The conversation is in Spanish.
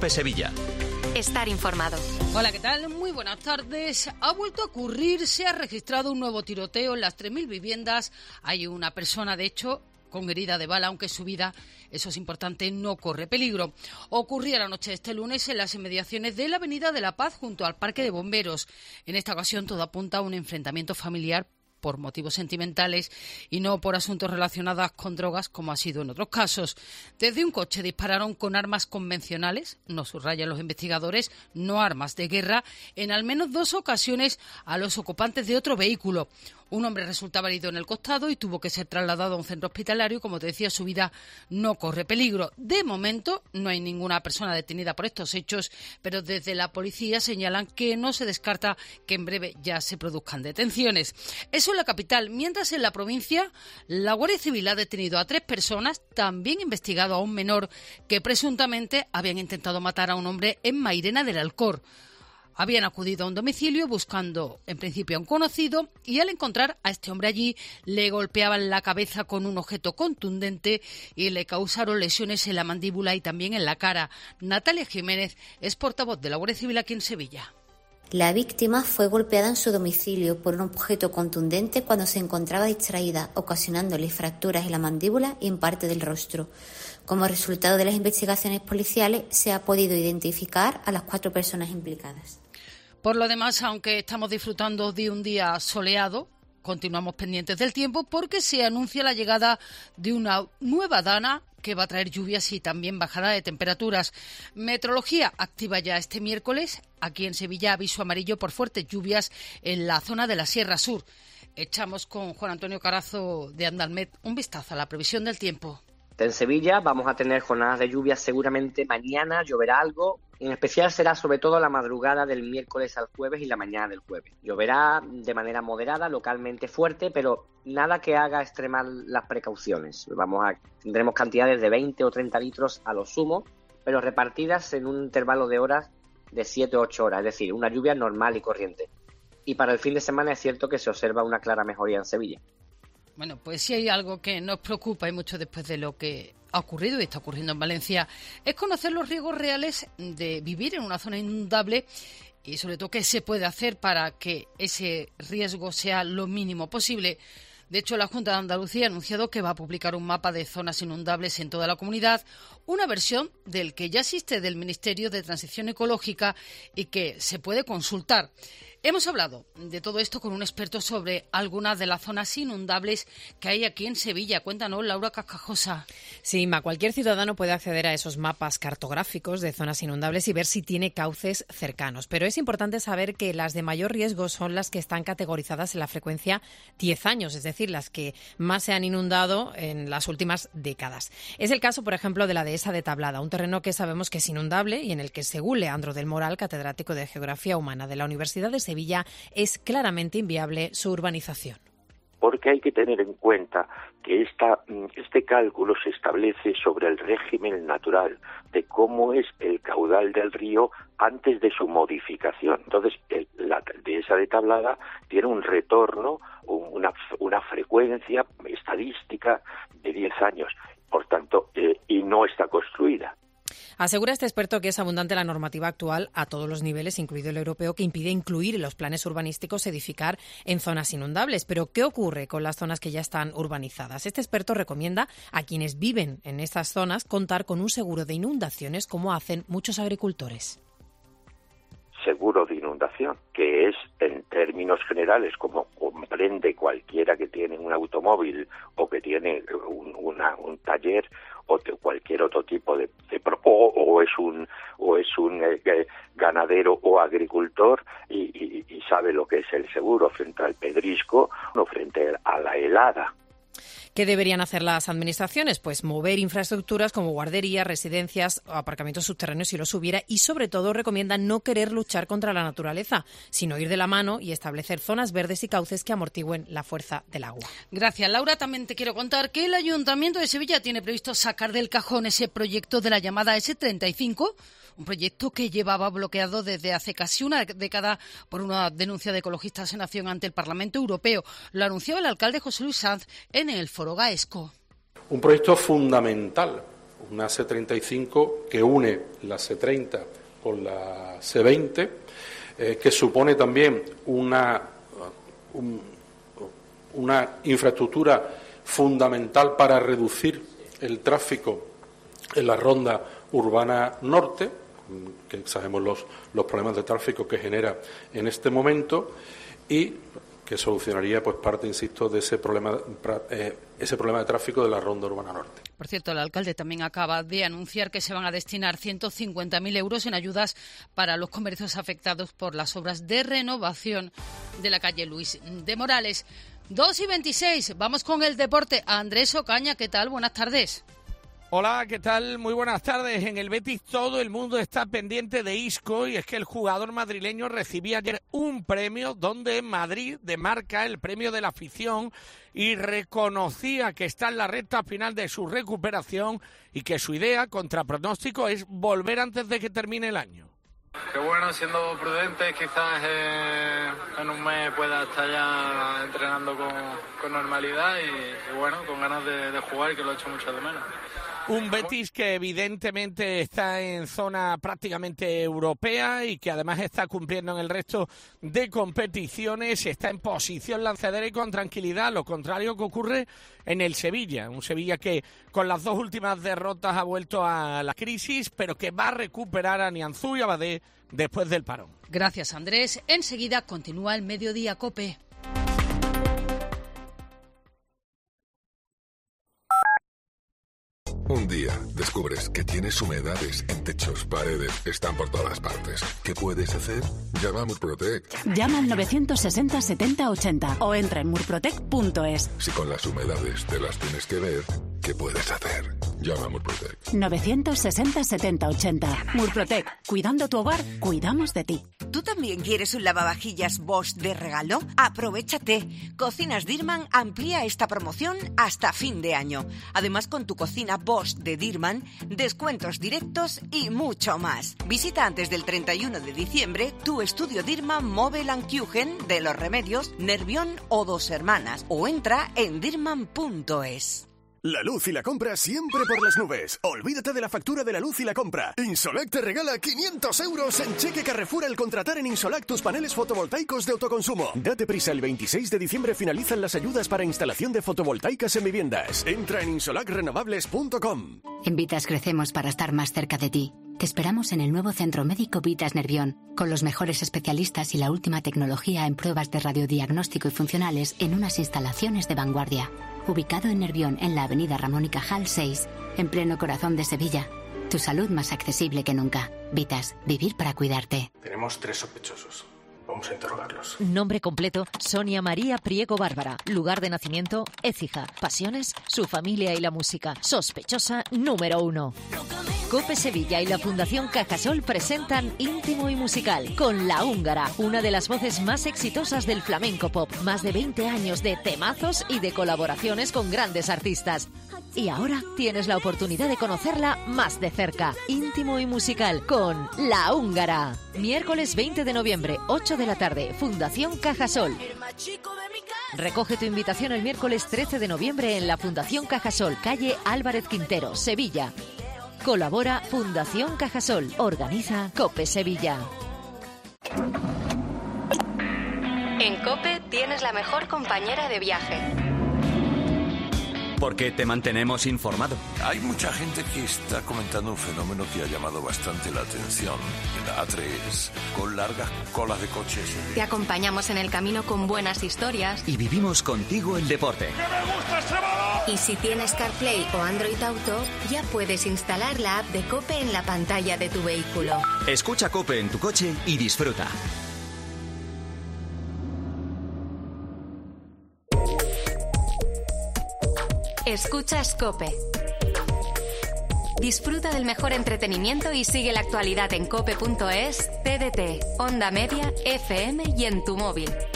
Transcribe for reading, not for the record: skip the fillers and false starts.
Cope Sevilla. Estar informado. Hola, ¿qué tal? Muy buenas tardes. Ha vuelto a ocurrir, se ha registrado un nuevo tiroteo en las 3.000 viviendas. Hay una persona, de hecho, con herida de bala, aunque su vida, eso es importante, no corre peligro. Ocurría la noche de este lunes en las inmediaciones de la Avenida de la Paz, junto al Parque de Bomberos. En esta ocasión todo apunta a un enfrentamiento familiar por motivos sentimentales y no por asuntos relacionados con drogas, como ha sido en otros casos. Desde un coche dispararon con armas convencionales, nos subrayan los investigadores, no armas de guerra, en al menos 2 ocasiones a los ocupantes de otro vehículo. Un hombre resultaba herido en el costado y tuvo que ser trasladado a un centro hospitalario. Como te decía, su vida no corre peligro. De momento no hay ninguna persona detenida por estos hechos, pero desde la policía señalan que no se descarta que en breve ya se produzcan detenciones. Eso en la capital. Mientras en la provincia, la Guardia Civil ha detenido a 3 personas, también investigado a un menor que presuntamente habían intentado matar a un hombre en Mairena del Alcor. Habían acudido a un domicilio buscando, en principio, a un conocido y al encontrar a este hombre allí le golpeaban la cabeza con un objeto contundente y le causaron lesiones en la mandíbula y también en la cara. Natalia Jiménez es portavoz de la Guardia Civil aquí en Sevilla. La víctima fue golpeada en su domicilio por un objeto contundente cuando se encontraba distraída, ocasionándole fracturas en la mandíbula y en parte del rostro. Como resultado de las investigaciones policiales, se ha podido identificar a las 4 personas implicadas. Por lo demás, aunque estamos disfrutando de un día soleado, continuamos pendientes del tiempo porque se anuncia la llegada de una nueva dana que va a traer lluvias y también bajada de temperaturas. Meteorología activa ya este miércoles. Aquí en Sevilla, aviso amarillo por fuertes lluvias en la zona de la Sierra Sur. Echamos con Juan Antonio Carazo de Andalmet un vistazo a la previsión del tiempo. En Sevilla vamos a tener jornadas de lluvia seguramente mañana, lloverá algo. En especial será sobre todo la madrugada del miércoles al jueves y la mañana del jueves. Lloverá de manera moderada, localmente fuerte, pero nada que haga extremar las precauciones. Tendremos cantidades de 20 o 30 litros a lo sumo, pero repartidas en un intervalo de horas de 7 o 8 horas, es decir, una lluvia normal y corriente. Y para el fin de semana es cierto que se observa una clara mejoría en Sevilla. Bueno, pues si hay algo que nos preocupa y mucho después de lo que ha ocurrido y está ocurriendo en Valencia, es conocer los riesgos reales de vivir en una zona inundable y sobre todo qué se puede hacer para que ese riesgo sea lo mínimo posible. De hecho, la Junta de Andalucía ha anunciado que va a publicar un mapa de zonas inundables en toda la comunidad, una versión del que ya existe del Ministerio de Transición Ecológica y que se puede consultar. Hemos hablado de todo esto con un experto sobre algunas de las zonas inundables que hay aquí en Sevilla. Cuéntanos, Laura Cascajosa. Sí, cualquier ciudadano puede acceder a esos mapas cartográficos de zonas inundables y ver si tiene cauces cercanos. Pero es importante saber que las de mayor riesgo son las que están categorizadas en la frecuencia 10 años, es decir, las que más se han inundado en las últimas décadas. Es el caso, por ejemplo, de la dehesa de Tablada, un terreno que sabemos que es inundable y en el que, según Leandro del Moral, catedrático de Geografía Humana de la Universidad de Sevilla, es claramente inviable su urbanización. Porque hay que tener en cuenta que este cálculo se establece sobre el régimen natural de cómo es el caudal del río antes de su modificación. Entonces, la dehesa de Tablada tiene un retorno, una frecuencia estadística de 10 años, por tanto, y no está construida. Asegura este experto que es abundante la normativa actual a todos los niveles, incluido el europeo, que impide incluir en los planes urbanísticos edificar en zonas inundables. Pero, ¿qué ocurre con las zonas que ya están urbanizadas? Este experto recomienda a quienes viven en estas zonas contar con un seguro de inundaciones, como hacen muchos agricultores. Seguro de inundación, que es, en términos generales, como comprende cualquiera que tiene un automóvil o que tiene un taller o de cualquier otro tipo o es un ganadero o agricultor y sabe lo que es el seguro frente al pedrisco o frente a la helada. ¿Qué deberían hacer las administraciones? Pues mover infraestructuras como guarderías, residencias, aparcamientos subterráneos si los hubiera, y sobre todo recomiendan no querer luchar contra la naturaleza, sino ir de la mano y establecer zonas verdes y cauces que amortigüen la fuerza del agua. Gracias, Laura. También te quiero contar que el Ayuntamiento de Sevilla tiene previsto sacar del cajón ese proyecto de la llamada S35, un proyecto que llevaba bloqueado desde hace casi una década por una denuncia de ecologistas en acción ante el Parlamento Europeo. Lo anunciaba el alcalde José Luis Sanz en el Foro Gaesco. Un proyecto fundamental una C35 que une la C30 con la C20, que supone también una infraestructura fundamental para reducir el tráfico en la ronda urbana norte, que sabemos los problemas de tráfico que genera en este momento, y que solucionaría pues parte, insisto, de ese problema de tráfico de la ronda urbana norte. Por cierto, el alcalde también acaba de anunciar que se van a destinar 150.000 euros en ayudas para los comercios afectados por las obras de renovación de la calle Luis de Morales. 2:26, vamos con el deporte. Andrés Ocaña, ¿qué tal? Buenas tardes. Hola, ¿qué tal? Muy buenas tardes. En el Betis todo el mundo está pendiente de Isco, y es que el jugador madrileño recibía ayer un premio donde Madrid demarca el premio de la afición y reconocía que está en la recta final de su recuperación y que su idea, contra pronóstico, es volver antes de que termine el año. Que bueno, siendo prudentes, quizás en un mes pueda estar ya entrenando con normalidad y bueno, con ganas de jugar, que lo he hecho mucho de menos. Un Betis que evidentemente está en zona prácticamente europea y que además está cumpliendo en el resto de competiciones, está en posición lanzadera y con tranquilidad, lo contrario que ocurre en el Sevilla, un Sevilla que con las dos últimas derrotas ha vuelto a la crisis, pero que va a recuperar a Nianzú y a Badé después del parón. Gracias, Andrés. Enseguida continúa el Mediodía COPE. Un día descubres que tienes humedades en techos, paredes, están por todas partes. ¿Qué puedes hacer? Llama a Murprotec. Llama al 960 70 80 o entra en murprotec.es. Si con las humedades te las tienes que ver, ¿qué puedes hacer? Llama a Murprotec. 960 70 80. Murprotec. Cuidando tu hogar, cuidamos de ti. ¿Tú también quieres un lavavajillas Bosch de regalo? ¡Aprovéchate! Cocinas Dirman amplía esta promoción hasta fin de año. Además, con tu cocina Bosch de Dirman, descuentos directos y mucho más. Visita antes del 31 de diciembre tu estudio Dirman Mobile & Kuchen de Los Remedios, Nervión o Dos Hermanas, o entra en dirman.es. La luz y la compra siempre por las nubes. Olvídate de la factura de la luz y la compra. Insolac te regala 500 euros en cheque Carrefour al contratar en Insolac tus paneles fotovoltaicos de autoconsumo. Date prisa, el 26 de diciembre finalizan las ayudas para instalación de fotovoltaicas en viviendas. Entra en insolacrenovables.com. En Vitas crecemos para estar más cerca de ti. Te esperamos en el nuevo Centro Médico Vitas Nervión, con los mejores especialistas y la última tecnología en pruebas de radiodiagnóstico y funcionales en unas instalaciones de vanguardia. Ubicado en Nervión, en la avenida Ramón y Cajal 6, en pleno corazón de Sevilla. Tu salud más accesible que nunca. Vitas, vivir para cuidarte. Tenemos 3 sospechosos. Vamos a interrogarlos. Nombre completo: Sonia María Priego Bárbara. Lugar de nacimiento: Écija. Pasiones: su familia y la música. Sospechosa número 1. COPE Sevilla y la Fundación Cajasol presentan Íntimo y Musical con La Húngara, una de las voces más exitosas del flamenco pop. Más de 20 años de temazos y de colaboraciones con grandes artistas. Y ahora tienes la oportunidad de conocerla más de cerca. Íntimo y Musical con La Húngara. Miércoles 20 de noviembre, 8 de la tarde, Fundación Cajasol. Recoge tu invitación el miércoles 13 de noviembre en la Fundación Cajasol, calle Álvarez Quintero, Sevilla. Colabora Fundación Cajasol. Organiza COPE Sevilla. En COPE tienes la mejor compañera de viaje. Porque te mantenemos informado. Hay mucha gente que está comentando un fenómeno que ha llamado bastante la atención. En la A3, con largas colas de coches. Te acompañamos en el camino con buenas historias. Y vivimos contigo el deporte. ¡Que me gusta ese balón! Y si tienes CarPlay o Android Auto, ya puedes instalar la app de COPE en la pantalla de tu vehículo. Escucha COPE en tu coche y disfruta. Escuchas COPE. Disfruta del mejor entretenimiento y sigue la actualidad en cope.es, TDT, Onda Media, FM y en tu móvil.